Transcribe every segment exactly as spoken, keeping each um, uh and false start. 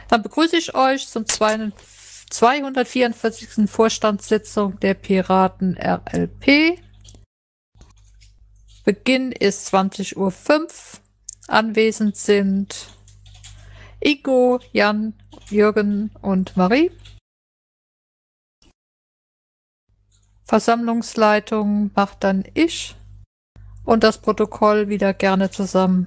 Dann begrüße ich euch zum zweihundertvierundvierzigsten Vorstandssitzung der Piraten R L P. Beginn ist zwanzig Uhr fünf. Anwesend sind Ingo, Jan, Jürgen und Marie. Versammlungsleitung macht dann ich und das Protokoll wieder gerne zusammen.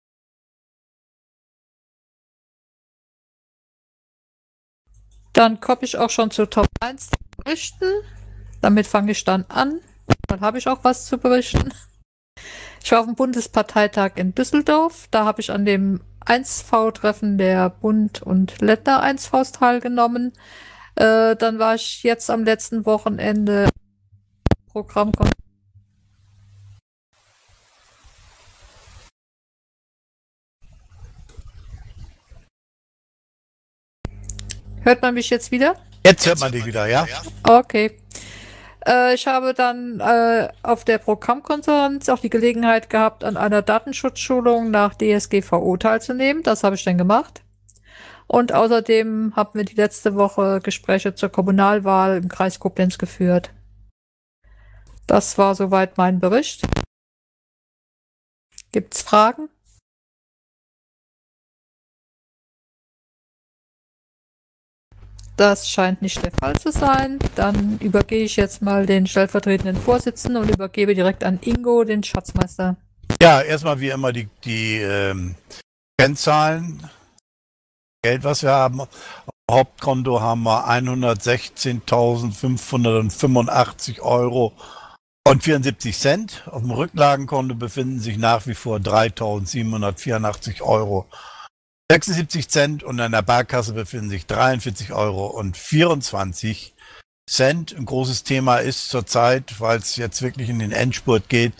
Dann komme ich auch schon zu Top eins berichten. Damit fange ich dann an. Dann habe ich auch was zu berichten. Ich war auf dem Bundesparteitag in Düsseldorf. Da habe ich an dem eins V-Treffen der Bund- und Länder eins Vs teilgenommen. Äh, dann war ich jetzt am letzten Wochenende Programm. Hört man mich jetzt wieder? Jetzt hört man dich wieder, ja? Okay. Äh, ich habe dann äh, auf der Programmkonferenz auch die Gelegenheit gehabt, an einer Datenschutzschulung nach D S G V O teilzunehmen. Das habe ich dann gemacht. Und außerdem haben wir die letzte Woche Gespräche zur Kommunalwahl im Kreis Koblenz geführt. Das war soweit mein Bericht. Gibt's Fragen? Das scheint nicht der Fall zu sein. Dann übergehe ich jetzt mal den stellvertretenden Vorsitzenden und übergebe direkt an Ingo, den Schatzmeister. Ja, erstmal wie immer die, die ähm, Kennzahlen. Geld, was wir haben. Auf dem Hauptkonto haben wir hundertsechzehntausendfünfhundertfünfundachtzig Euro und vierundsiebzig Cent. Auf dem Rücklagenkonto befinden sich nach wie vor dreitausendsiebenhundertvierundachtzig Euro sechsundsiebzig Cent und an der Barkasse befinden sich dreiundvierzig Euro und vierundzwanzig Cent. Ein großes Thema ist zurzeit, weil es jetzt wirklich in den Endspurt geht,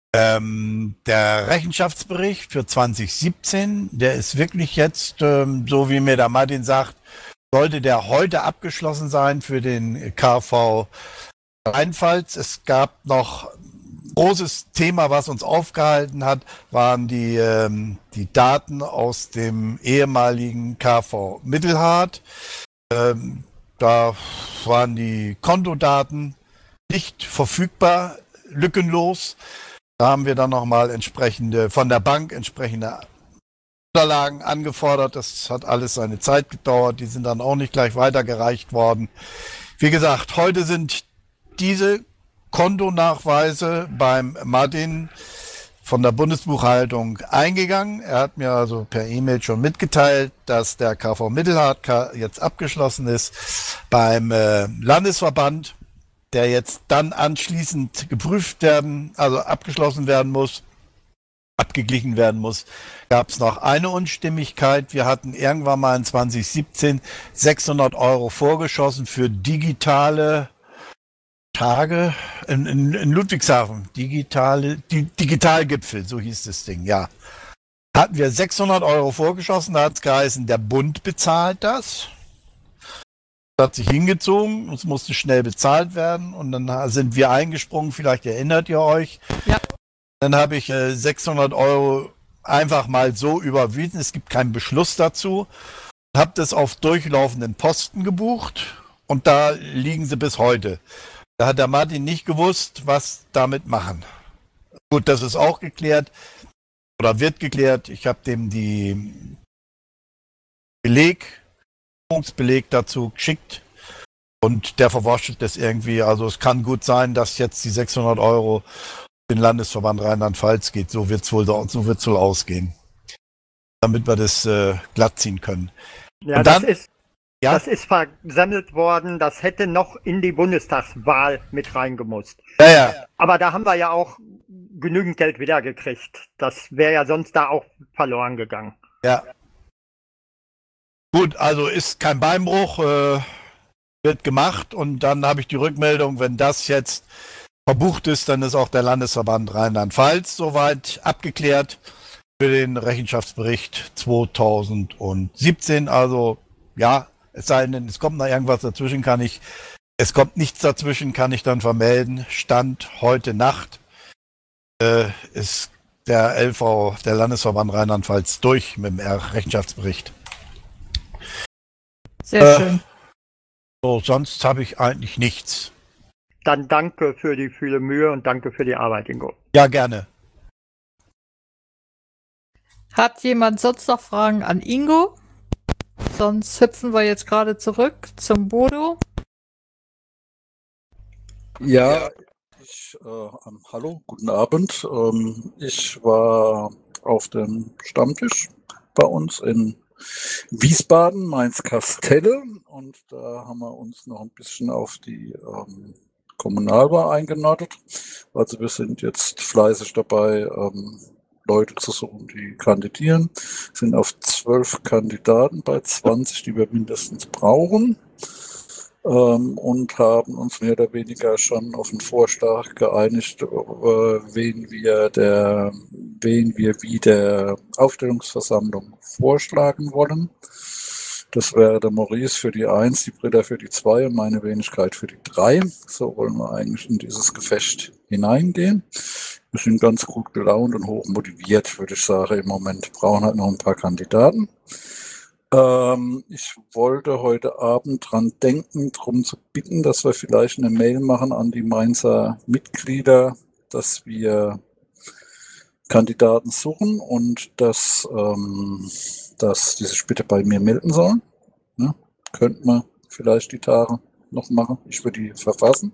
ähm, der Rechenschaftsbericht für zwanzig siebzehn. Der ist wirklich jetzt, ähm, so wie mir der Martin sagt, sollte der heute abgeschlossen sein für den K V Rheinpfalz. Es gab noch großes Thema, was uns aufgehalten hat, waren die, ähm, die Daten aus dem ehemaligen K V Mittelhart. Ähm, da waren die Kontodaten nicht verfügbar, lückenlos. Da haben wir dann nochmal entsprechende, von der Bank entsprechende Unterlagen angefordert. Das hat alles seine Zeit gedauert. Die sind dann auch nicht gleich weitergereicht worden. Wie gesagt, heute sind diese Kontonachweise beim Martin von der Bundesbuchhaltung eingegangen. Er hat mir also per E-Mail schon mitgeteilt, dass der K V Mittelhart jetzt abgeschlossen ist beim äh, Landesverband, der jetzt dann anschließend geprüft werden, also abgeschlossen werden muss, abgeglichen werden muss. Gab es noch eine Unstimmigkeit. Wir hatten irgendwann mal in zwanzig siebzehn sechshundert Euro vorgeschossen für digitale Tage in, in, in Ludwigshafen, digitale, die, Digitalgipfel, so hieß das Ding, ja. Hatten wir sechshundert Euro vorgeschossen, da hat es geheißen, der Bund bezahlt das. Das hat sich hingezogen, es musste schnell bezahlt werden und dann sind wir eingesprungen, vielleicht erinnert ihr euch. Ja. Dann habe ich äh, sechshundert Euro einfach mal so überwiesen, es gibt keinen Beschluss dazu. Habe das auf durchlaufenden Posten gebucht und da liegen sie bis heute. Da hat der Martin nicht gewusst, was damit machen. Gut, das ist auch geklärt oder wird geklärt. Ich habe dem die Beleg, Beleg dazu geschickt und der verwurschtelt das irgendwie. Also es kann gut sein, dass jetzt die sechshundert Euro den Landesverband Rheinland-Pfalz geht. So wird es wohl, so wird's wohl ausgehen, damit wir das äh, glatt ziehen können. Ja, und dann, das ist Ja? Das ist versammelt worden, das hätte noch in die Bundestagswahl mit reingemusst. Ja, ja. Aber da haben wir ja auch genügend Geld wiedergekriegt. Das wäre ja sonst da auch verloren gegangen. Ja. Gut, also ist kein Beinbruch, äh, wird gemacht und dann habe ich die Rückmeldung, wenn das jetzt verbucht ist, dann ist auch der Landesverband Rheinland-Pfalz soweit abgeklärt für den Rechenschaftsbericht zweitausendsiebzehn. Also ja, es sei denn, es kommt noch irgendwas dazwischen, kann ich, es kommt nichts dazwischen, kann ich dann vermelden. Stand heute Nacht äh, ist der L V, der Landesverband Rheinland-Pfalz durch mit dem Rechenschaftsbericht. Sehr Äh, schön. So, sonst habe ich eigentlich nichts. Dann danke für die viele Mühe und danke für die Arbeit, Ingo. Ja, gerne. Hat jemand sonst noch Fragen an Ingo? Sonst hüpfen wir jetzt gerade zurück zum Bodo. Ja, ich, äh, ähm, hallo, guten Abend. Ähm, ich war auf dem Stammtisch bei uns in Wiesbaden, Mainz-Kastelle, und da haben wir uns noch ein bisschen auf die ähm, Kommunalwahl eingenordet. Also wir sind jetzt fleißig dabei, ähm, Leute zu suchen, die kandidieren. Sind auf zwölf Kandidaten bei zwanzig, die wir mindestens brauchen. Ähm, und haben uns mehr oder weniger schon auf einen Vorschlag geeinigt, äh, wen wir der, wen wir wie der Aufstellungsversammlung vorschlagen wollen. Das wäre der Maurice für die Eins, die Britta für die Zwei und meine Wenigkeit für die Drei. So wollen wir eigentlich in dieses Gefecht hineingehen. Wir sind ganz gut gelaunt und hoch motiviert, würde ich sagen, im Moment. Brauchen halt noch ein paar Kandidaten. Ähm, ich wollte heute Abend dran denken, darum zu bitten, dass wir vielleicht eine Mail machen an die Mainzer Mitglieder, dass wir Kandidaten suchen und dass, ähm, dass die sich bitte bei mir melden sollen. Ja, könnten wir vielleicht die Tage noch machen. Ich würde die verfassen.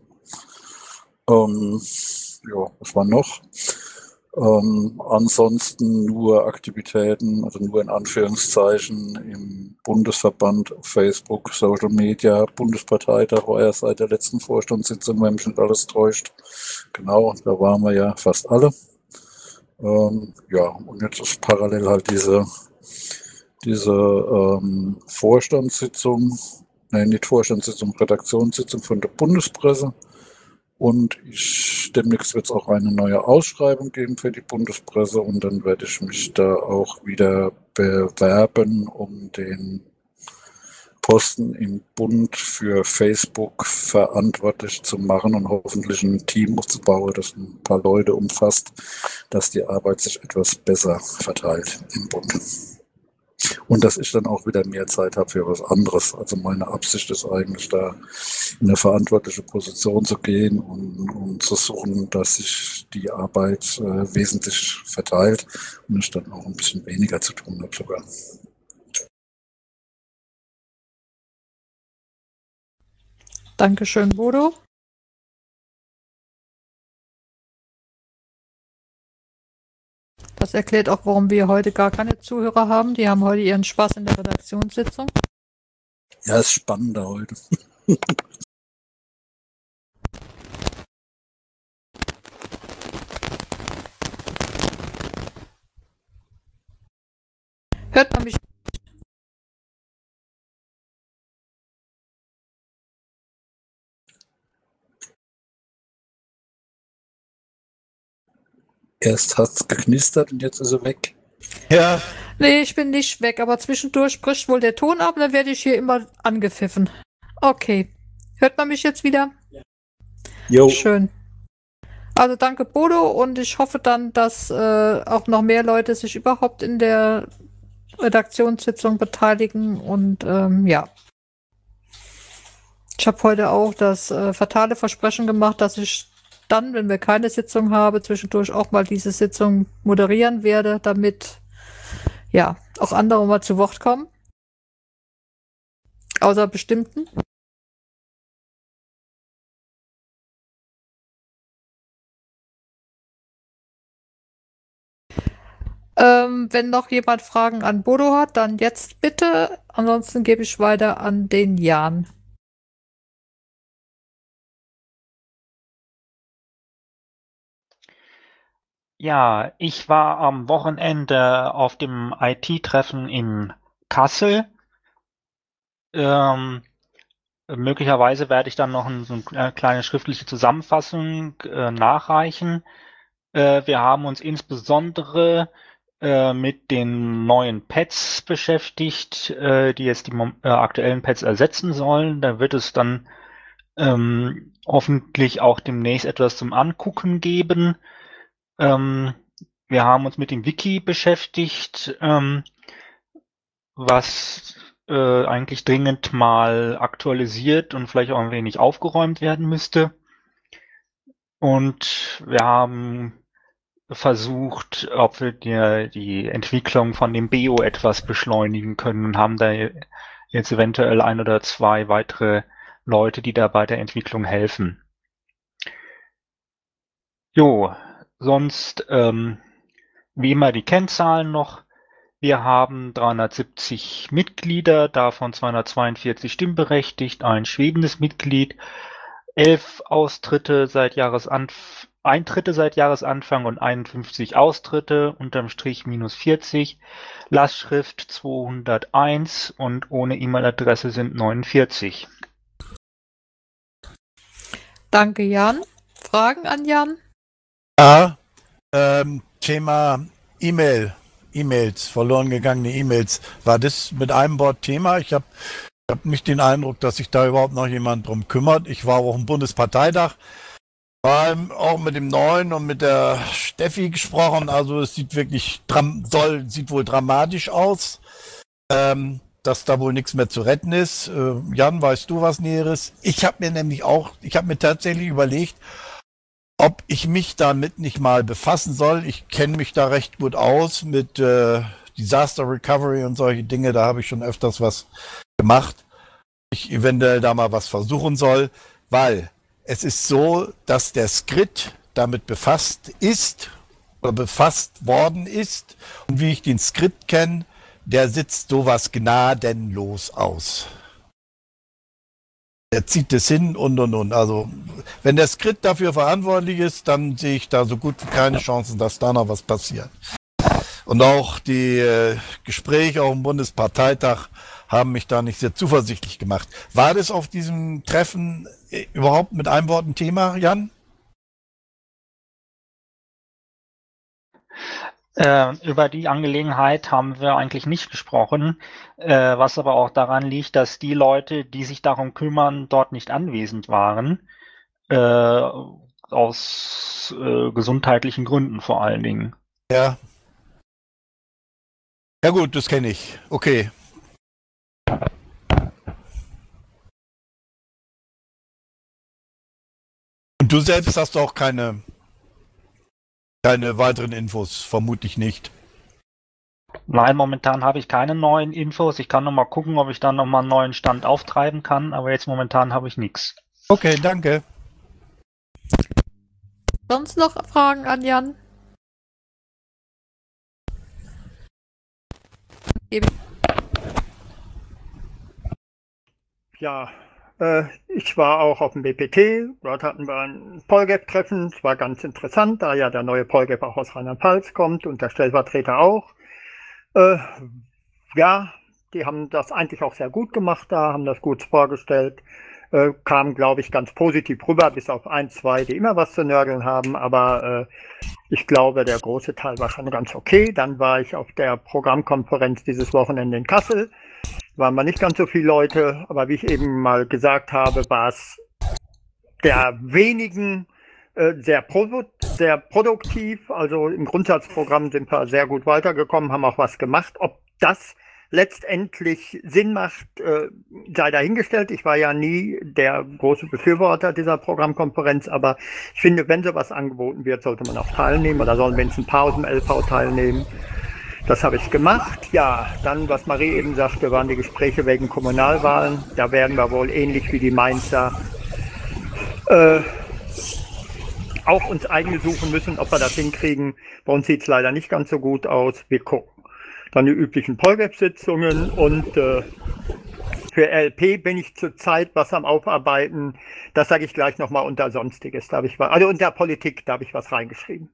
Ähm, ja, was war noch? Ähm, ansonsten nur Aktivitäten, also nur in Anführungszeichen im Bundesverband, Facebook, Social Media, Bundesparteitag war ja seit der letzten Vorstandssitzung, wenn mich nicht alles täuscht. Genau, da waren wir ja fast alle. Ähm, ja, und jetzt ist parallel halt diese, diese ähm, Vorstandssitzung, nein, nicht Vorstandssitzung, Redaktionssitzung von der Bundespresse. Und ich, demnächst wird es auch eine neue Ausschreibung geben für die Bundespresse und dann werde ich mich da auch wieder bewerben, um den Posten im Bund für Facebook verantwortlich zu machen und hoffentlich ein Team aufzubauen, das ein paar Leute umfasst, dass die Arbeit sich etwas besser verteilt im Bund. Und dass ich dann auch wieder mehr Zeit habe für was anderes. Also meine Absicht ist eigentlich, da in eine verantwortliche Position zu gehen und, und zu suchen, dass sich die Arbeit äh, wesentlich verteilt und ich dann auch ein bisschen weniger zu tun habe sogar. Dankeschön, Bodo. Das erklärt auch, warum wir heute gar keine Zuhörer haben. Die haben heute ihren Spaß in der Redaktionssitzung. Ja, ist spannender heute. Hört man mich? Erst hat es geknistert und jetzt ist er weg. Ja, Nee, ich bin nicht weg, aber zwischendurch bricht wohl der Ton ab, dann werde ich hier immer angepfiffen. Okay. Hört man mich jetzt wieder? Jo. Schön. Also danke, Bodo, und ich hoffe dann, dass äh, auch noch mehr Leute sich überhaupt in der Redaktionssitzung beteiligen und ähm, ja. Ich habe heute auch das äh, fatale Versprechen gemacht, dass ich dann, wenn wir keine Sitzung haben, zwischendurch auch mal diese Sitzung moderieren werde, damit ja auch andere mal zu Wort kommen. Außer bestimmten. Ähm, wenn noch jemand Fragen an Bodo hat, dann jetzt bitte. Ansonsten gebe ich weiter an den Jan. Ja, ich war am Wochenende auf dem I T-Treffen in Kassel. Ähm, möglicherweise werde ich dann noch ein, so eine kleine schriftliche Zusammenfassung äh, nachreichen. Äh, wir haben uns insbesondere äh, mit den neuen Pads beschäftigt, äh, die jetzt die äh, aktuellen Pads ersetzen sollen. Da wird es dann ähm, hoffentlich auch demnächst etwas zum Angucken geben. Ähm, wir haben uns mit dem Wiki beschäftigt, ähm, was äh, eigentlich dringend mal aktualisiert und vielleicht auch ein wenig aufgeräumt werden müsste. Und wir haben versucht, ob wir die, die Entwicklung von dem B E O etwas beschleunigen können und haben da jetzt eventuell ein oder zwei weitere Leute, die da bei der Entwicklung helfen. Jo, sonst ähm, wie immer die Kennzahlen noch. Wir haben dreihundertsiebzig Mitglieder, davon zweihundertzweiundvierzig stimmberechtigt, ein schwebendes Mitglied, elf Austritte seit Jahresanf Eintritte seit Jahresanfang und einundfünfzig Austritte, unterm Strich minus vierzig, Lastschrift zweihunderteins und ohne E-Mail-Adresse sind neunundvierzig. Danke, Jan. Fragen an Jan? Ja, ähm, Thema E-Mail, E-Mails, verloren gegangene E-Mails. War das mit einem Wort Thema? Ich habe hab nicht den Eindruck, dass sich da überhaupt noch jemand drum kümmert. Ich war auf dem Bundesparteitag, war auch mit dem Neuen und mit der Steffi gesprochen. Also es sieht wirklich, dram soll, sieht wohl dramatisch aus, ähm, dass da wohl nichts mehr zu retten ist. Äh, Jan, weißt du was Näheres? Ich habe mir nämlich auch, ich habe mir tatsächlich überlegt, ob ich mich damit nicht mal befassen soll. Ich kenne mich da recht gut aus mit äh, Disaster Recovery und solche Dinge. Da habe ich schon öfters was gemacht. Ich eventuell da mal was versuchen soll, weil es ist so, dass der Skrit damit befasst ist oder befasst worden ist. Und wie ich den Skrit kenne, der sitzt sowas gnadenlos aus. Der zieht es hin und und und. Also, wenn der Skrit dafür verantwortlich ist, dann sehe ich da so gut wie keine Chancen, dass da noch was passiert. Und auch die äh, Gespräche auf dem Bundesparteitag haben mich da nicht sehr zuversichtlich gemacht. War das auf diesem Treffen äh, überhaupt mit einem Wort ein Thema, Jan? Äh, über die Angelegenheit haben wir eigentlich nicht gesprochen, äh, was aber auch daran liegt, dass die Leute, die sich darum kümmern, dort nicht anwesend waren, äh, aus äh, gesundheitlichen Gründen vor allen Dingen. Ja. Ja gut, das kenne ich. Okay. Und du selbst hast auch keine, keine weiteren Infos, vermutlich nicht. Nein, momentan habe ich keine neuen Infos. Ich kann noch mal gucken, ob ich dann noch mal einen neuen Stand auftreiben kann, aber jetzt momentan habe ich nichts. Okay, danke. Sonst noch Fragen an Jan? Gebe ich. Ja, äh, ich war auch auf dem B P T. Dort hatten wir ein PolGap-Treffen. Es war ganz interessant, da ja der neue PolGap auch aus Rheinland-Pfalz kommt und der Stellvertreter auch. Äh, ja, die haben das eigentlich auch sehr gut gemacht da, haben das gut vorgestellt. Äh, kam, glaube ich, ganz positiv rüber, bis auf ein, zwei, die immer was zu nörgeln haben. Aber äh, ich glaube, der große Teil war schon ganz okay. Dann war ich auf der Programmkonferenz dieses Wochenende in Kassel. Waren wir nicht ganz so viele Leute, aber wie ich eben mal gesagt habe, war es der wenigen äh, sehr, produ sehr produktiv. Also im Grundsatzprogramm sind wir sehr gut weitergekommen, haben auch was gemacht. Ob das letztendlich Sinn macht, äh, sei dahingestellt. Ich war ja nie der große Befürworter dieser Programmkonferenz, aber ich finde, wenn sowas angeboten wird, sollte man auch teilnehmen oder sollen wenigstens ein paar aus dem L V teilnehmen. Das habe ich gemacht. Ja, dann, was Marie eben sagte, waren die Gespräche wegen Kommunalwahlen. Da werden wir wohl ähnlich wie die Mainzer äh, auch uns eigene suchen müssen, ob wir das hinkriegen. Bei uns sieht es leider nicht ganz so gut aus. Wir gucken. Dann die üblichen PolGap-Sitzungen und äh, für L P bin ich zurzeit was am Aufarbeiten. Das sage ich gleich nochmal unter Sonstiges. Da habe ich was, also unter Politik, da habe ich was reingeschrieben.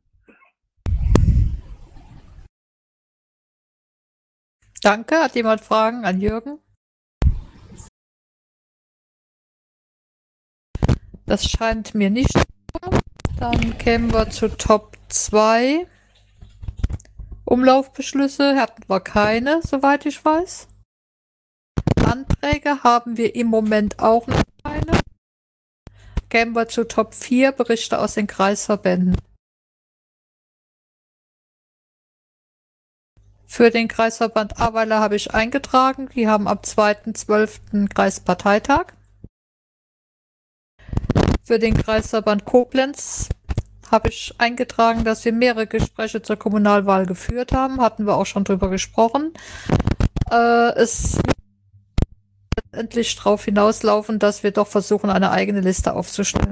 Danke. Hat jemand Fragen an Jürgen? Das scheint mir nicht so. Dann kämen wir zu Top zwei. Umlaufbeschlüsse hatten wir keine, soweit ich weiß. Anträge haben wir im Moment auch noch keine. Kämen wir zu Top vier, Berichte aus den Kreisverbänden. Für den Kreisverband Ahrweiler habe ich eingetragen. Die haben am zweiten zwölften Kreisparteitag. Für den Kreisverband Koblenz habe ich eingetragen, dass wir mehrere Gespräche zur Kommunalwahl geführt haben. Hatten wir auch schon drüber gesprochen. Äh, es wird letztendlich darauf hinauslaufen, dass wir doch versuchen, eine eigene Liste aufzustellen.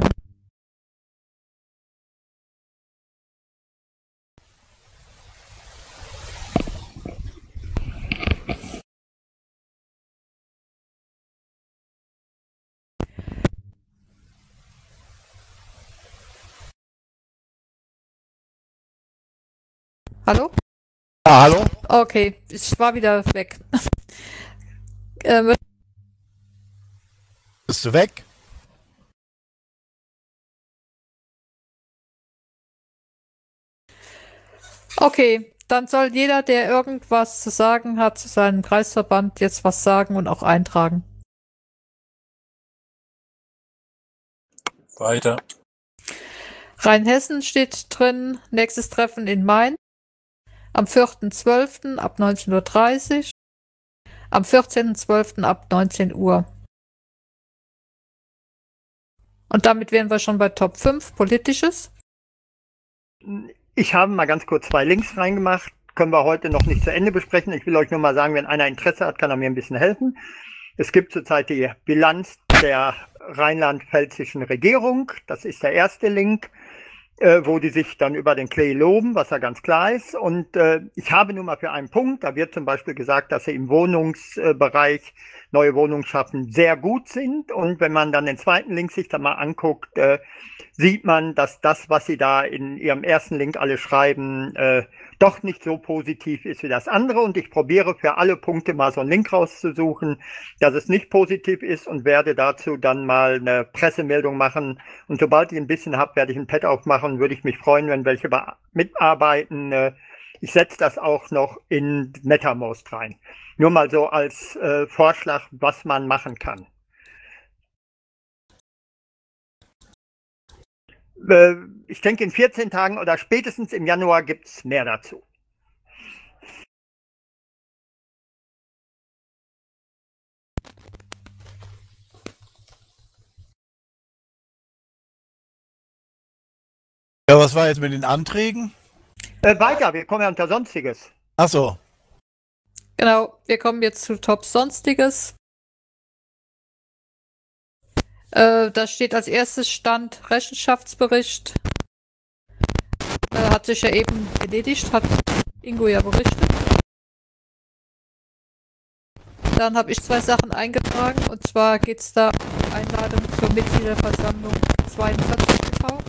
Hallo? Ja, hallo? Okay, ich war wieder weg. ähm, Bist du weg? okay, dann soll jeder, der irgendwas zu sagen hat zu seinem Kreisverband, jetzt was sagen und auch eintragen. Weiter. Rheinhessen steht drin, nächstes Treffen in Mainz am vierten zwölften ab neunzehn Uhr dreißig, am vierzehnten zwölften ab neunzehn Uhr. Und damit wären wir schon bei Top fünf, Politisches. Ich habe mal ganz kurz zwei Links reingemacht. Können wir heute noch nicht zu Ende besprechen. Ich will euch nur mal sagen, wenn einer Interesse hat, kann er mir ein bisschen helfen. Es gibt zurzeit die Bilanz der rheinland-pfälzischen Regierung. Das ist der erste Link, äh, wo die sich dann über den Klee loben, was ja ganz klar ist. Und äh, ich habe nur mal für einen Punkt, da wird zum Beispiel gesagt, dass sie im Wohnungsbereich neue Wohnungen schaffen, sehr gut sind. Und wenn man dann den zweiten Link sich dann mal anguckt, äh, sieht man, dass das, was sie da in ihrem ersten Link alle schreiben, äh, doch nicht so positiv ist wie das andere. Und ich probiere für alle Punkte mal so einen Link rauszusuchen, dass es nicht positiv ist und werde dazu dann mal eine Pressemeldung machen. Und sobald ich ein bisschen habe, werde ich ein Pad aufmachen. Würde ich mich freuen, wenn welche mitarbeiten. Äh, ich setze das auch noch in MetaMost rein. Nur mal so als äh, Vorschlag, was man machen kann. Ich denke, in vierzehn Tagen oder spätestens im Januar gibt es mehr dazu. Ja, was war jetzt mit den Anträgen? Äh, weiter, wir kommen ja unter Sonstiges. Ach so. Genau, wir kommen jetzt zu Top Sonstiges. Äh, da steht als erstes Stand Rechenschaftsbericht. Äh, hat sich ja eben erledigt, hat Ingo ja berichtet. Dann habe ich zwei Sachen eingetragen, und zwar geht es da um Einladung zur Mitgliederversammlung zweiundvierzig e V.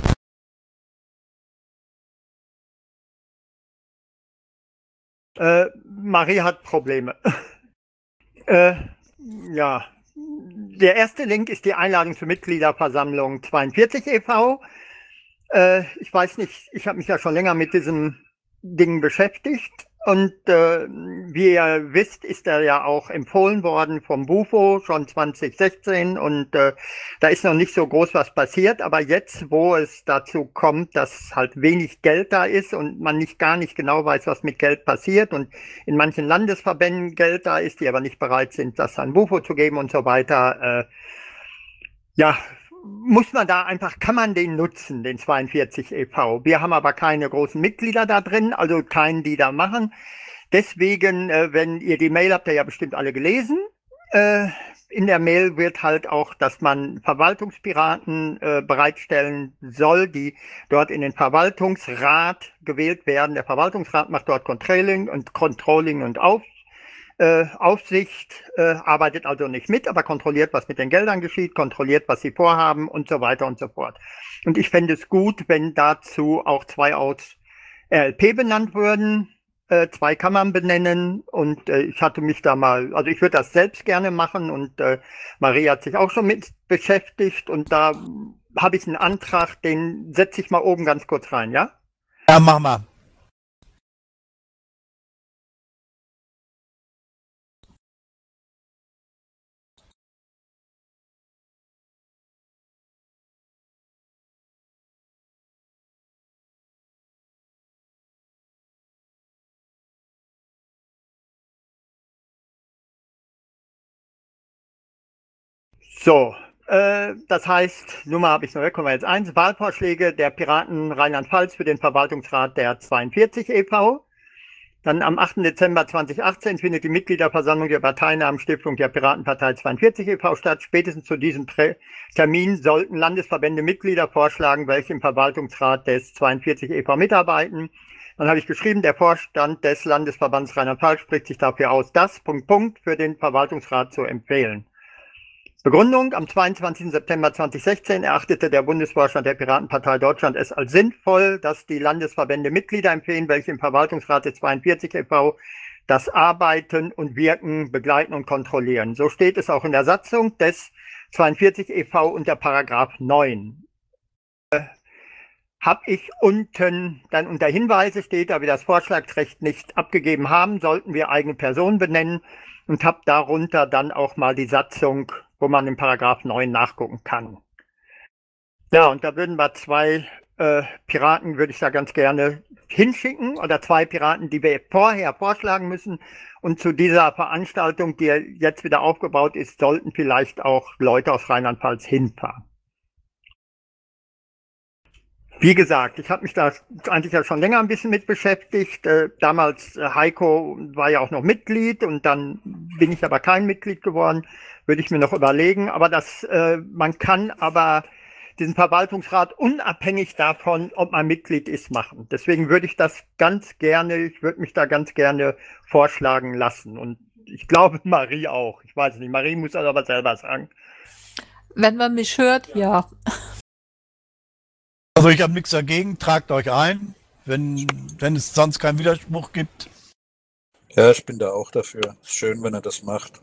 Äh, Marie hat Probleme. äh, ja, der erste Link ist die Einladung zur Mitgliederversammlung zweiundvierzig e V. Äh, ich weiß nicht, ich habe mich ja schon länger mit diesem Ding beschäftigt. Und äh, wie ihr wisst, ist er ja auch empfohlen worden vom Bufo schon zwanzig sechzehn und äh, da ist noch nicht so groß was passiert, aber jetzt, wo es dazu kommt, dass halt wenig Geld da ist und man nicht gar nicht genau weiß, was mit Geld passiert und in manchen Landesverbänden Geld da ist, die aber nicht bereit sind, das an Bufo zu geben und so weiter, äh, ja, muss man da einfach, kann man den nutzen, den zweiundvierzig e V. Wir haben aber keine großen Mitglieder da drin, also keinen, die da machen. Deswegen, äh, wenn ihr die Mail habt, ihr ja bestimmt alle gelesen. Äh, in der Mail wird halt auch, dass man Verwaltungspiraten äh, bereitstellen soll, die dort in den Verwaltungsrat gewählt werden. Der Verwaltungsrat macht dort Controlling und Controlling und auf. Äh, Aufsicht äh, arbeitet also nicht mit, aber kontrolliert, was mit den Geldern geschieht, kontrolliert, was sie vorhaben und so weiter und so fort. Und ich fände es gut, wenn dazu auch zwei aus R L P benannt würden, äh, zwei kann man benennen und äh, ich hatte mich da mal, also ich würde das selbst gerne machen und äh, Marie hat sich auch schon mit beschäftigt und da habe ich einen Antrag, den setze ich mal oben ganz kurz rein, ja? Ja, mach mal. So, äh, das heißt, Nummer habe ich noch weg, kommen wir jetzt eins, Wahlvorschläge der Piraten Rheinland-Pfalz für den Verwaltungsrat der zweiundvierzig e V Dann am achten Dezember zweitausendachtzehn findet die Mitgliederversammlung der Parteinamenstiftung der Piratenpartei zweiundvierzig e V statt. Spätestens zu diesem Termin sollten Landesverbände Mitglieder vorschlagen, welche im Verwaltungsrat des zweiundvierzig e V mitarbeiten. Dann habe ich geschrieben, der Vorstand des Landesverbands Rheinland-Pfalz spricht sich dafür aus, das Punkt, Punkt für den Verwaltungsrat zu empfehlen. Begründung: Am zweiundzwanzigsten September zweitausendsechzehn erachtete der Bundesvorstand der Piratenpartei Deutschland es als sinnvoll, dass die Landesverbände Mitglieder empfehlen, welche im Verwaltungsrat des zweiundvierzig e V das Arbeiten und Wirken begleiten und kontrollieren. So steht es auch in der Satzung des zweiundvierzig e V unter Paragraph neun. Äh, habe ich unten dann unter Hinweise steht, da wir das Vorschlagsrecht nicht abgegeben haben, sollten wir eigene Personen benennen und habe darunter dann auch mal die Satzung, wo man in Paragraph neun nachgucken kann. Ja, und da würden wir zwei äh, Piraten, würde ich da ganz gerne hinschicken, oder zwei Piraten, die wir vorher vorschlagen müssen. Und zu dieser Veranstaltung, die jetzt wieder aufgebaut ist, sollten vielleicht auch Leute aus Rheinland-Pfalz hinfahren. Wie gesagt, ich habe mich da eigentlich ja schon länger ein bisschen mit beschäftigt. Äh, damals, äh, Heiko war ja auch noch Mitglied und dann bin ich aber kein Mitglied geworden, würde ich mir noch überlegen. Aber das, äh, man kann aber diesen Verwaltungsrat unabhängig davon, ob man Mitglied ist, machen. Deswegen würde ich das ganz gerne, ich würde mich da ganz gerne vorschlagen lassen. Und ich glaube, Marie auch. Ich weiß nicht, Marie muss das aber selber sagen. Wenn man mich hört, ja. Also ich habe nichts dagegen, tragt euch ein, wenn, wenn es sonst keinen Widerspruch gibt. Ja, ich bin da auch dafür. Ist schön, wenn er das macht.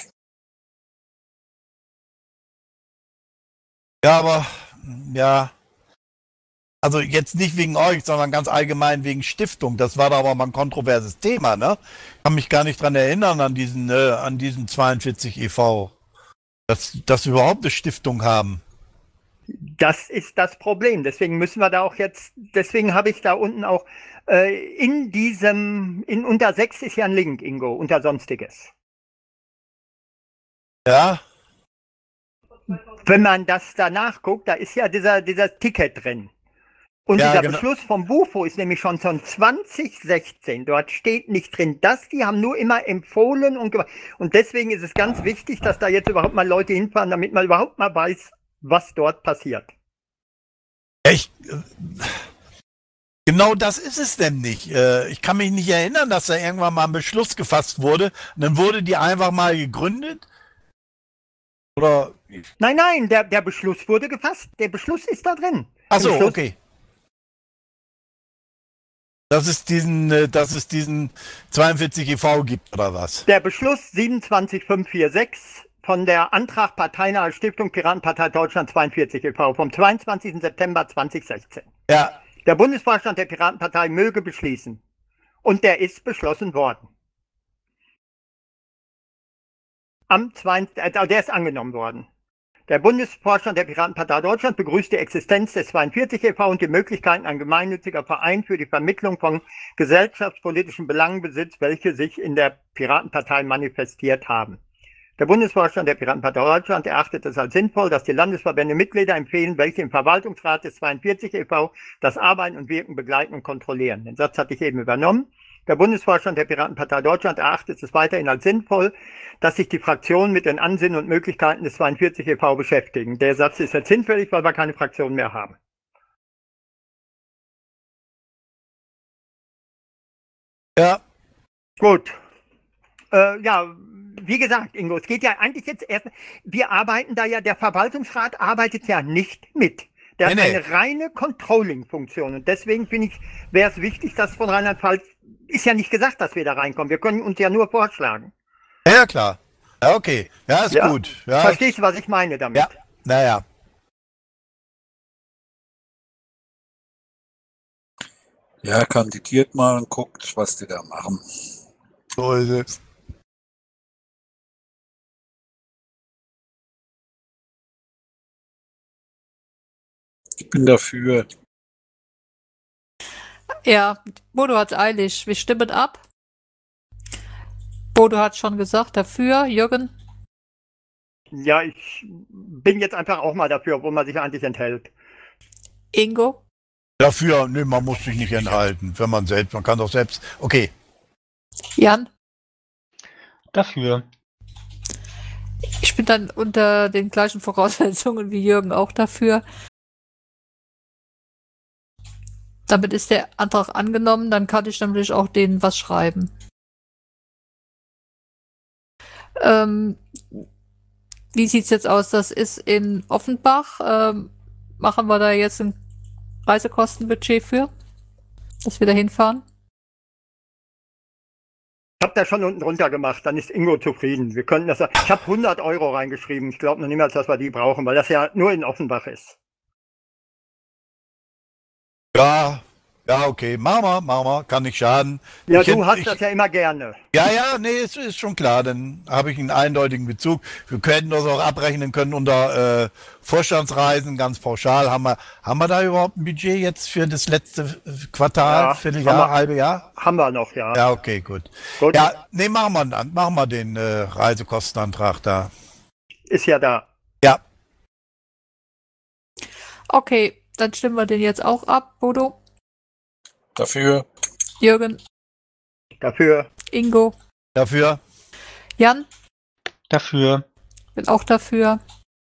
Ja, aber, ja, also jetzt nicht wegen euch, sondern ganz allgemein wegen Stiftung. Das war da aber mal ein kontroverses Thema, ne? Ich kann mich gar nicht dran erinnern an diesen, äh, an diesen zweiundvierzig e V, dass, dass wir überhaupt eine Stiftung haben. Das ist das Problem. Deswegen müssen wir da auch jetzt, deswegen habe ich da unten auch äh, in diesem, in unter sechs ist ja ein Link, Ingo, unter Sonstiges. Ja. Wenn man das da nachguckt, da ist ja dieser, dieser Ticket drin. Und Ja, dieser genau. Beschluss vom Bufo ist nämlich schon von zwanzig sechzehn. Dort steht nicht drin, dass die haben nur immer empfohlen und gemacht. Und deswegen ist es ganz wichtig, dass da jetzt überhaupt mal Leute hinfahren, damit man überhaupt mal weiß, was dort passiert. Echt? Genau das ist es nämlich. Ich kann mich nicht erinnern, dass da irgendwann mal ein Beschluss gefasst wurde. Und dann wurde die einfach mal gegründet. Oder? Nein, nein, der, der Beschluss wurde gefasst. Der Beschluss ist da drin. Achso, Beschluss, okay. Dass es diesen, dass es diesen zweiundvierzig e V gibt, oder was? Der Beschluss siebenundzwanzig fünf vier sechs von der Antrag Parteinahe Stiftung Piratenpartei Deutschland zweiundvierzig e V vom zweiundzwanzigsten September zweitausendsechzehn. Ja. Der Bundesvorstand der Piratenpartei möge beschließen. Und der ist beschlossen worden. Am zweiten, also der ist angenommen worden. Der Bundesvorstand der Piratenpartei Deutschland begrüßt die Existenz des zweiundvierzig e V und die Möglichkeiten, ein gemeinnütziger Verein für die Vermittlung von gesellschaftspolitischen Belangen besitzt, welche sich in der Piratenpartei manifestiert haben. Der Bundesvorstand der Piratenpartei Deutschland erachtet es als sinnvoll, dass die Landesverbände Mitglieder empfehlen, welche im Verwaltungsrat des zweiundvierzig e V das Arbeiten und Wirken begleiten und kontrollieren. Den Satz hatte ich eben übernommen. Der Bundesvorstand der Piratenpartei Deutschland erachtet es weiterhin als sinnvoll, dass sich die Fraktionen mit den Ansinnen und Möglichkeiten des zweiundvierzig e V beschäftigen. Der Satz ist jetzt hinfällig, weil wir keine Fraktion mehr haben. Ja. Gut. Äh, ja, wie gesagt, Ingo, es geht ja eigentlich jetzt erst, wir arbeiten da ja, der Verwaltungsrat arbeitet ja nicht mit. Der Nee, hat nee. eine reine Controlling-Funktion und deswegen finde ich, wäre es wichtig, dass von Rheinland-Pfalz, ist ja nicht gesagt, dass wir da reinkommen, wir können uns ja nur vorschlagen. Ja, ja, klar. Ja, okay. Ja, ist Ja. gut. Ja, Verstehst du, was ich meine damit? ja. Naja. Ja, kandidiert mal und guckt, was die da machen. So ist es. Ich bin dafür. Ja, Bodo hat's eilig. Wir stimmen ab. Bodo hat schon gesagt, dafür. Jürgen? Ja, ich bin jetzt einfach auch mal dafür, obwohl man sich eigentlich enthält. Ingo? Dafür, nö, man muss sich nicht enthalten, wenn man selbst, man kann doch selbst, okay. Jan? Dafür. Ich bin dann unter den gleichen Voraussetzungen wie Jürgen auch dafür. Damit ist der Antrag angenommen, dann kann ich nämlich auch denen was schreiben. Ähm, wie sieht's jetzt aus? Das ist in Offenbach. Ähm, machen wir da jetzt ein Reisekostenbudget für, dass wir da hinfahren? Ich habe da schon unten drunter gemacht, dann ist Ingo zufrieden. Wir können das. Ich habe hundert Euro reingeschrieben. Ich glaube noch niemals, dass wir die brauchen, weil das ja nur in Offenbach ist. Ja, ja, okay, machen wir, machen wir, kann nicht schaden. Ja, Ich du hätt- hast ich- das ja immer gerne. Ja, ja, nee, es ist schon klar, dann habe ich einen eindeutigen Bezug. Wir könnten das auch abrechnen können unter äh, Vorstandsreisen, ganz pauschal. Haben wir, haben wir da überhaupt ein Budget jetzt für das letzte äh, Quartal, Ja, Vierteljahr, haben wir. halbe Jahr? Haben wir noch, ja. Ja, okay, gut. Gut, Ja, nee, machen wir dann, machen wir den äh, Reisekostenantrag da. ist ja da. Ja, Okay, dann stimmen wir den jetzt auch ab. Bodo, Dafür. Jürgen, Dafür. Ingo, dafür. Jan, Dafür. bin auch dafür.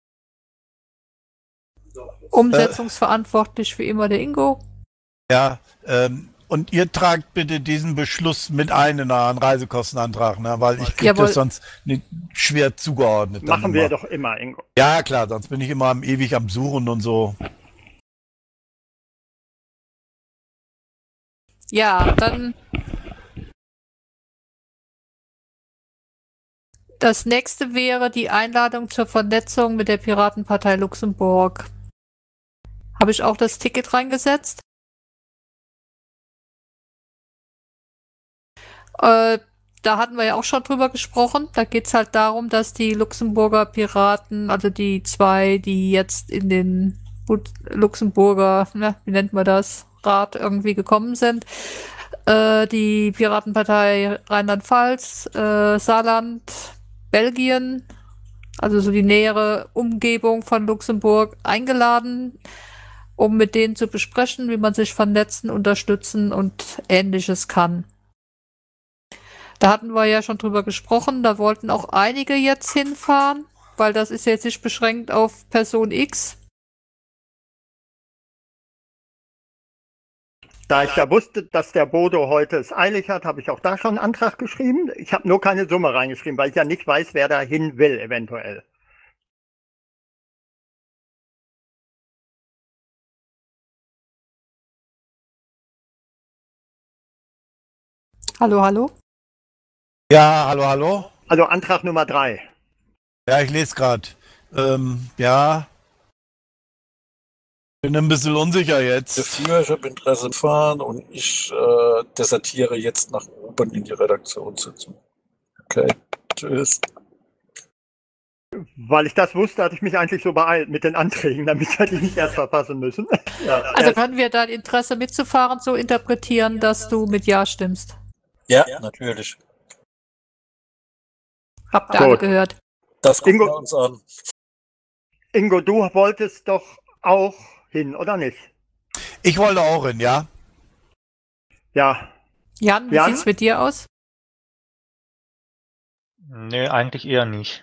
Umsetzungsverantwortlich wie immer der Ingo. Ja, ähm, und ihr tragt bitte diesen Beschluss mit ein in euren Reisekostenantrag, ne? Weil ich krieg Jawohl. das sonst nicht schwer zugeordnet. dann Machen wir immer. doch immer, Ingo. Ja, klar, sonst bin ich immer am, ewig am Suchen und so. Ja, dann das nächste wäre die Einladung zur Vernetzung mit der Piratenpartei Luxemburg. Habe ich auch das Ticket reingesetzt? Äh, da hatten wir ja auch schon drüber gesprochen. Da geht es halt darum, dass die Luxemburger Piraten, also die zwei, die jetzt in den Bund- Luxemburger, na, wie nennt man das, Rat irgendwie gekommen sind, äh, die Piratenpartei Rheinland-Pfalz, äh, Saarland, Belgien, also so die nähere Umgebung von Luxemburg, eingeladen, um mit denen zu besprechen, wie man sich vernetzen, unterstützen und Ähnliches kann. Da hatten wir ja schon drüber gesprochen, da wollten auch einige jetzt hinfahren, weil das ist jetzt nicht beschränkt auf Person X. Da ich ja wusste, dass der Bodo heute es eilig hat, habe ich auch da schon einen Antrag geschrieben. Ich habe nur keine Summe reingeschrieben, weil ich ja nicht weiß, wer da hin will, eventuell. Hallo, hallo? Ja, hallo, hallo. Also Antrag Nummer drei. Ja, ich lese gerade. Ähm, ja. Bin ein bisschen unsicher jetzt. Dafür, ich habe Interesse im Fahren und ich äh, desertiere jetzt nach oben in die Redaktionssitzung. Okay, tschüss. Weil ich das wusste, hatte ich mich eigentlich so beeilt mit den Anträgen, damit wir die nicht erst verfassen müssen. Ja, Also können wir dein Interesse mitzufahren so interpretieren, dass du mit Ja stimmst? Ja, natürlich. Habt ihr alle Gut. gehört? Das gucken Ingo- wir uns an. Ingo, du wolltest doch auch hin, oder nicht? Ich wollte auch hin, ja. Ja, Jan, wie Jan? sieht's mit dir aus? Nee, eigentlich eher nicht.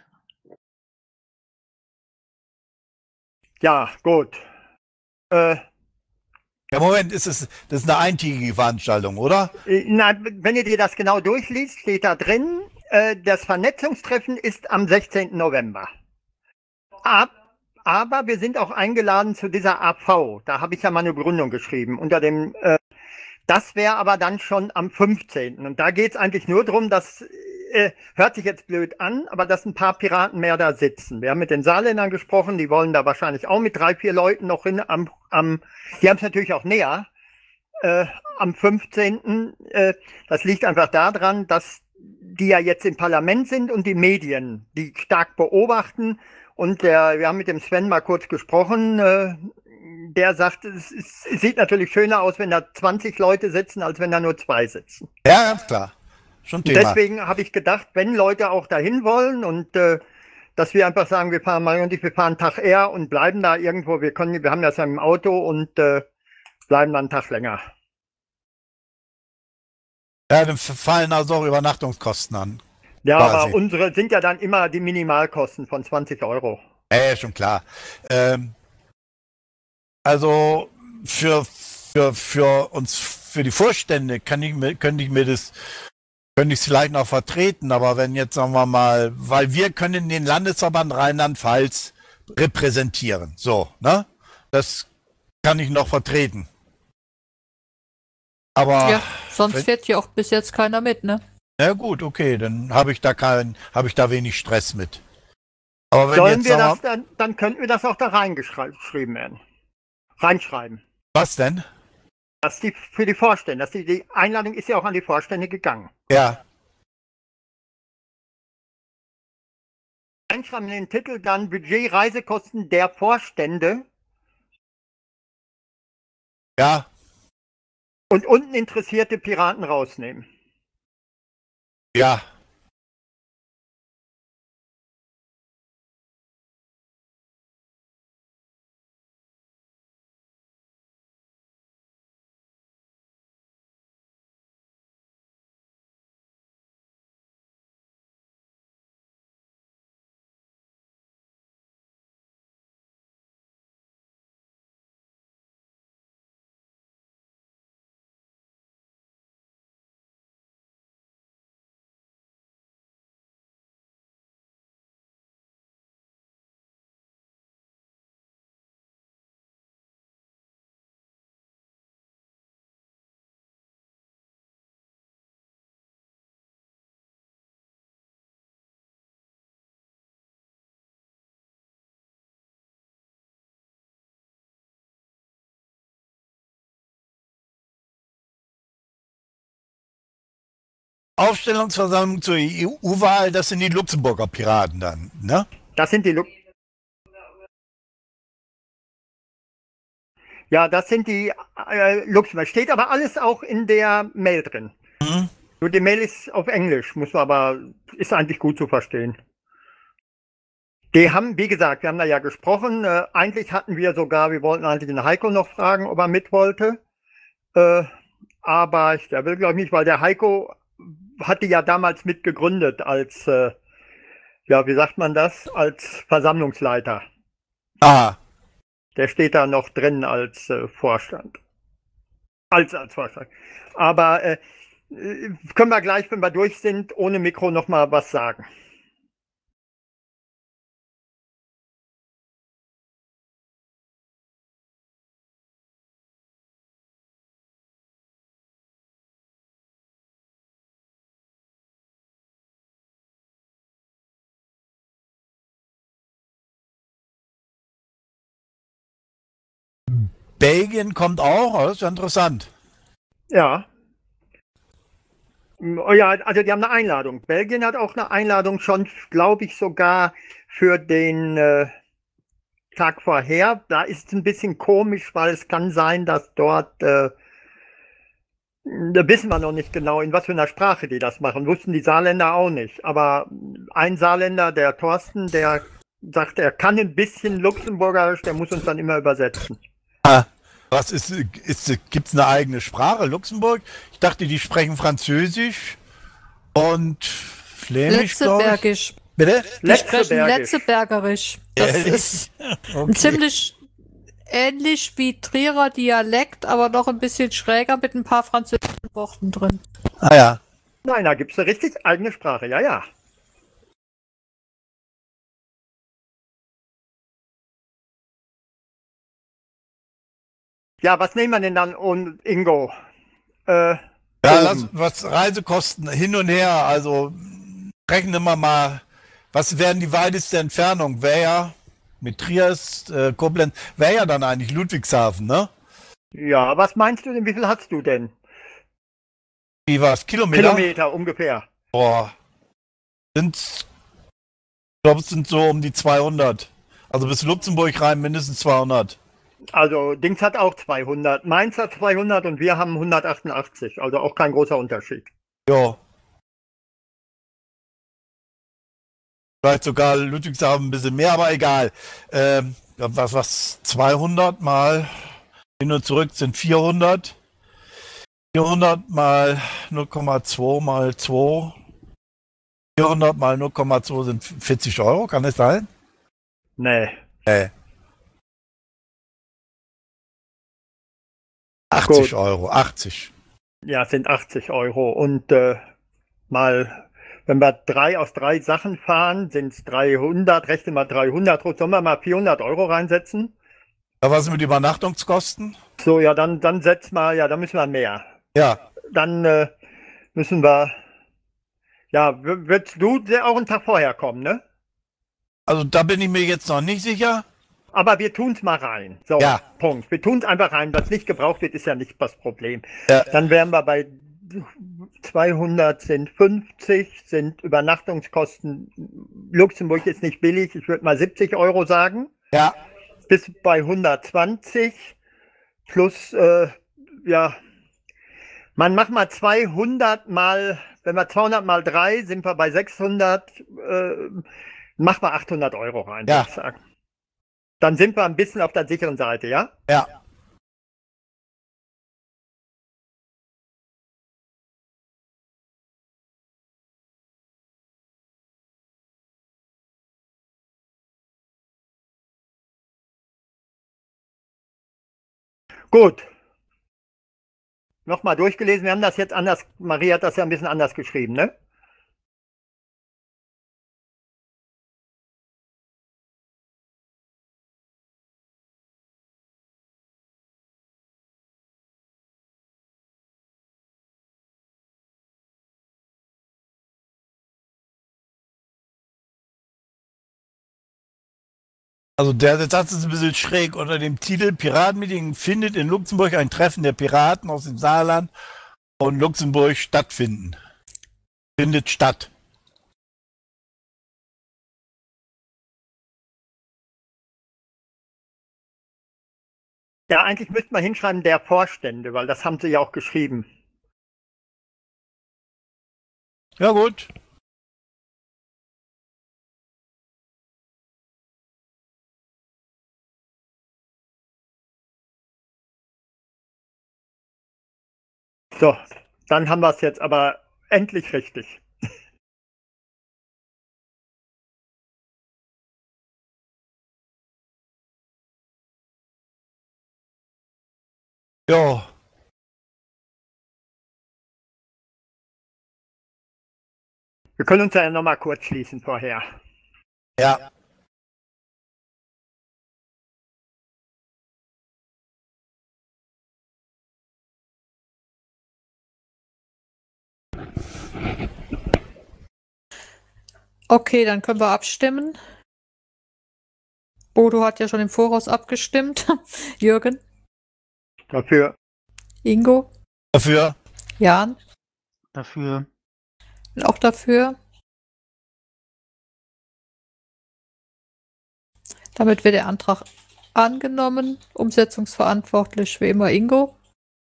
ja, gut. Äh, Ja, Moment, ist es, das ist eine eintägige Veranstaltung, oder? Äh, Na, wenn ihr dir das genau durchliest, steht da drin, äh, das Vernetzungstreffen ist am sechzehnten November. Ab, aber wir sind auch eingeladen zu dieser A V. Da habe ich ja mal eine Begründung geschrieben. Unter dem, äh, das wäre aber dann schon am fünfzehnten Und da geht es eigentlich nur darum, dass, äh, hört sich jetzt blöd an, aber dass ein paar Piraten mehr da sitzen. Wir haben mit den Saarländern gesprochen, die wollen da wahrscheinlich auch mit drei, vier Leuten noch hin. Am, am, die haben es natürlich auch näher. Äh, am fünfzehnten Äh, das liegt einfach daran, dass die ja jetzt im Parlament sind und die Medien, die stark beobachten. Und der, wir haben mit dem Sven mal kurz gesprochen. Äh, der sagt, es, es, es sieht natürlich schöner aus, wenn da zwanzig Leute sitzen, als wenn da nur zwei sitzen. Ja, ganz klar. Schon Und Thema. deswegen habe ich gedacht, wenn Leute auch dahin wollen und äh, dass wir einfach sagen, wir fahren mal und ich, wir fahren einen Tag eher und bleiben da irgendwo. Wir können, wir haben das ja im Auto und äh, bleiben dann einen Tag länger. Ja, dann fallen also auch Übernachtungskosten an. Ja, Quasi. aber unsere sind ja dann immer die Minimalkosten von zwanzig Euro. Ja, schon klar. Ähm, also für, für, für uns, für die Vorstände kann ich mir, könnte ich mir das, könnte ich es vielleicht noch vertreten, aber wenn jetzt, sagen wir mal, weil wir können den Landesverband Rheinland-Pfalz repräsentieren. So, ne? Das kann ich noch vertreten. Aber Ja, sonst wenn- fährt hier auch bis jetzt keiner mit, ne? ja gut, okay, dann habe ich da keinen, habe ich da wenig Stress mit. Aber wenn Sollen jetzt, wir sagen das dann, dann könnten wir das auch da reingeschrieben werden. Reinschreiben. was denn? Das die für die Vorstände. Das die, die Einladung ist ja auch an die Vorstände gegangen. Ja, Reinschreiben in den Titel dann Budget Reisekosten der Vorstände ja, und unten interessierte Piraten rausnehmen. ja. Aufstellungsversammlung zur E U-Wahl, das sind die Luxemburger Piraten dann, ne? Das sind die Lu Ja, das sind die äh, Luxemburg. Steht aber alles auch in der Mail drin. Mhm. Nur die Mail ist auf Englisch, muss man aber, ist eigentlich gut zu verstehen. Die haben, wie gesagt, wir haben da ja gesprochen. Äh, eigentlich hatten wir sogar, wir wollten eigentlich den Heiko noch fragen, ob er mit wollte. Äh, aber ich, der will, glaube ich, nicht, weil der Heiko hatte ja damals mitgegründet als, äh, ja, wie sagt man das, als Versammlungsleiter. Ah, Der steht da noch drin als äh, Vorstand. Als, als Vorstand. Aber äh, äh, können wir gleich, wenn wir durch sind, ohne Mikro noch mal was sagen. Belgien kommt auch, das ist ja interessant. Ja. Oh ja, also die haben eine Einladung. Belgien hat auch eine Einladung schon, glaube ich, sogar für den äh, Tag vorher. Da ist es ein bisschen komisch, weil es kann sein, dass dort, äh, da wissen wir noch nicht genau, in was für einer Sprache die das machen. Wussten die Saarländer auch nicht. Aber ein Saarländer, der Thorsten, der sagt, er kann ein bisschen Luxemburgerisch, der muss uns dann immer übersetzen. Ah, was ist, ist gibt's eine eigene Sprache, Luxemburg? Ich dachte, die sprechen Französisch und Flämisch, glaube ich. Letzebergisch. Bitte? Die sprechen Letzebergisch. Letzebergerisch. Das Ehrlich? ist Okay. ein ziemlich ähnlich wie Trierer Dialekt, aber noch ein bisschen schräger mit ein paar französischen Worten drin. Ah ja. Nein, da gibt es eine richtig eigene Sprache, ja, ja. Ja, was nehmen wir denn dann, und Ingo? Äh, Ja, oben. lass, was Reisekosten hin und her, also rechnen wir mal, was wären die weiteste Entfernung? Wäre ja mit Triest, äh, Koblenz, wäre ja dann eigentlich Ludwigshafen, ne? Ja, was meinst du denn, wie viel hast du denn? Wie war's? Kilometer? Kilometer ungefähr. Boah. Sind, ich glaube, es sind so um die zweihundert. Also bis Luxemburg rein mindestens zweihundert. Also Dings hat auch zweihundert, Mainz hat zweihundert und wir haben hundertachtundachtzig, also auch kein großer Unterschied. Ja. Vielleicht sogar Ludwigshafen ein bisschen mehr, aber egal. Ähm, was, was, zweihundert mal hin und zurück sind vierhundert. vierhundert mal null Komma zwei mal zwei. vierhundert mal null Komma zwei sind vierzig Euro, kann das sein? Nee. Nee. achtzig Gut. Euro, achtzig. Ja, es sind achtzig Euro. Und äh, mal, wenn wir drei aus drei Sachen fahren, sind es dreihundert. Rechne mal dreihundert. Sollen wir mal vierhundert Euro reinsetzen? Ja, was mit Übernachtungskosten? So, ja, dann, dann setz mal, ja, dann müssen wir mehr. Ja, Dann äh, müssen wir, ja, w- würdest du auch einen Tag vorher kommen, ne? also da bin ich mir jetzt noch nicht sicher. Aber wir tun's mal rein. So, Ja. Punkt. Wir tun's einfach rein. Was nicht gebraucht wird, ist ja nicht das Problem. Ja. Dann wären wir bei zweihundert sind fünfzig, sind Übernachtungskosten. Luxemburg ist nicht billig. Ich würde mal siebzig Euro sagen. Ja, Bis bei hundertzwanzig plus, äh, ja, man macht mal zweihundert mal, wenn wir zweihundert mal drei, sind wir bei sechshundert, äh, mach mal achthundert Euro rein, Ja. würde ich sagen. Dann sind wir ein bisschen auf der sicheren Seite, ja? ja. Gut. Nochmal durchgelesen, wir haben das jetzt anders, Marie hat das ja ein bisschen anders geschrieben, ne? Also der Satz ist ein bisschen schräg. Unter dem Titel Piratenmeeting findet in Luxemburg ein Treffen der Piraten aus dem Saarland und Luxemburg stattfinden. Findet statt. Ja, eigentlich müsste man hinschreiben, der Vorstände, weil das haben sie ja auch geschrieben. Ja gut. So, dann haben wir es jetzt aber endlich richtig. Ja. Wir können uns ja nochmal kurz schließen vorher. Ja. Okay, dann können wir abstimmen. Bodo hat ja schon im Voraus abgestimmt. Jürgen, Dafür. Ingo, Dafür. Jan, Dafür. bin auch dafür. Damit wird der Antrag angenommen. Umsetzungsverantwortlich wie immer Ingo.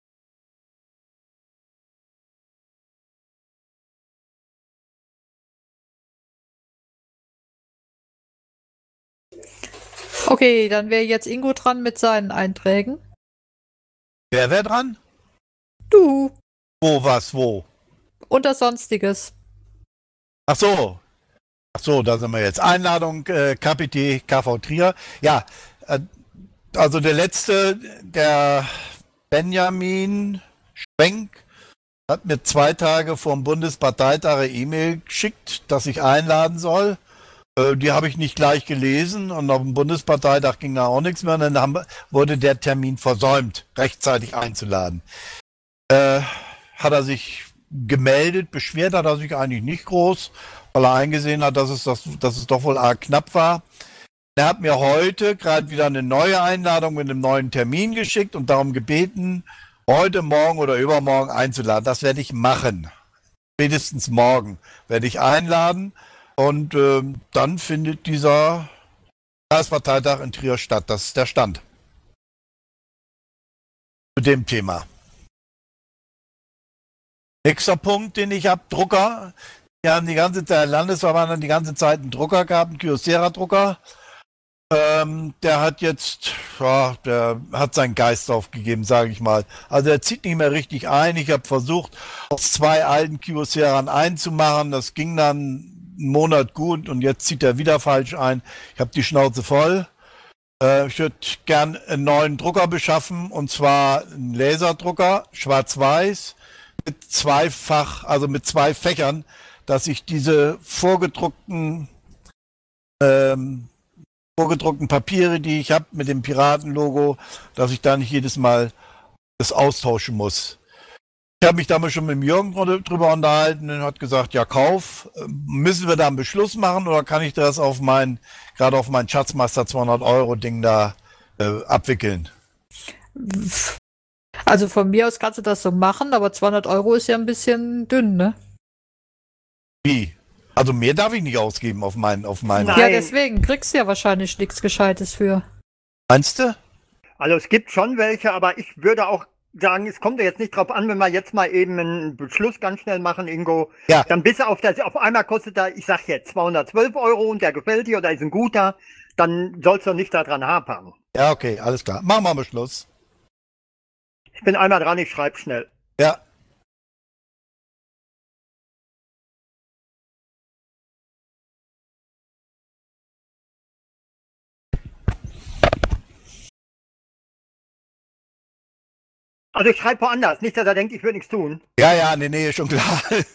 Okay, dann wäre jetzt Ingo dran mit seinen Einträgen. Wer wäre dran? Du. Wo, was, wo? Unter Sonstiges. Ach so. Ach so, da sind wir jetzt. Einladung, äh, K P T, K V Trier. Ja, äh, also der letzte, der Benjamin Schwenk, hat mir zwei Tage vor dem Bundesparteitag eine E-Mail geschickt, dass ich einladen soll. Äh, die habe ich nicht gleich gelesen und auf dem Bundesparteitag ging da auch nichts mehr. Und dann haben, wurde der Termin versäumt, rechtzeitig einzuladen. Äh, hat er sich gemeldet, beschwert hat er sich eigentlich nicht groß, weil er eingesehen hat, dass es, das, dass es doch wohl arg knapp war. Er hat mir heute gerade wieder eine neue Einladung mit einem neuen Termin geschickt und darum gebeten, heute, morgen oder übermorgen einzuladen. Das werde ich machen. Spätestens morgen werde ich einladen und äh, dann findet dieser Kreisparteitag in Trier statt. Das ist der Stand. Zu dem Thema. Nächster Punkt, den ich habe, Drucker. Die Wir haben die ganze Zeit, der Landesverband hat die ganze Zeit einen Drucker gehabt, einen Kyocera-Drucker. Ähm, der hat jetzt, ja, der hat seinen Geist aufgegeben, sage ich mal. Also er zieht nicht mehr richtig ein. Ich habe versucht, aus zwei alten Kyoceran einzumachen. Das ging dann einen Monat gut und jetzt zieht er wieder falsch ein. Ich habe die Schnauze voll. Äh, ich würde gern einen neuen Drucker beschaffen, und zwar einen Laserdrucker, schwarz-weiß, mit zweifach, also mit zwei Fächern, dass ich diese vorgedruckten ähm, vorgedruckten Papiere, die ich habe mit dem Piratenlogo, dass ich da nicht jedes Mal das austauschen muss. Ich habe mich damals schon mit dem Jürgen drüber unterhalten und hat gesagt, ja, kauf. Müssen wir da einen Beschluss machen oder kann ich das auf mein, gerade auf mein Schatzmeister zweihundert Euro Ding da äh, abwickeln? Also von mir aus kannst du das so machen, aber zweihundert Euro ist ja ein bisschen dünn, ne? Wie? Also mehr darf ich nicht ausgeben auf meinen, auf meinen. Nein. Ja, deswegen kriegst du ja wahrscheinlich nichts Gescheites für. Meinst du? Also es gibt schon welche, aber ich würde auch sagen, es kommt ja jetzt nicht drauf an, wenn wir jetzt mal eben einen Beschluss ganz schnell machen, Ingo. Ja. Dann bist du auf das, auf einmal kostet er, ich sag jetzt zweihundertzwölf Euro und der gefällt dir oder ist ein guter, dann sollst du nicht daran hapern. Ja, okay, alles klar. Machen wir mal Beschluss. Ich bin einmal dran, ich schreibe schnell. Ja. Also ich schreibe woanders, nicht, dass er denkt, ich würde nichts tun. Ja, ja, nee, nee, schon klar.